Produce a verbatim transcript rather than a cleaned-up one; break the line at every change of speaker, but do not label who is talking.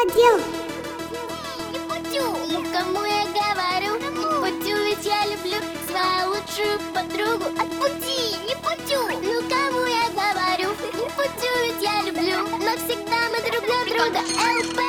надел.
Не путю, ну кому я говорю? Не путю, ведь я люблю свою лучшую подругу. От пути, не путю, ну кому я говорю? Не путю, ведь я люблю, но всегда мы друг для друга. эл пэ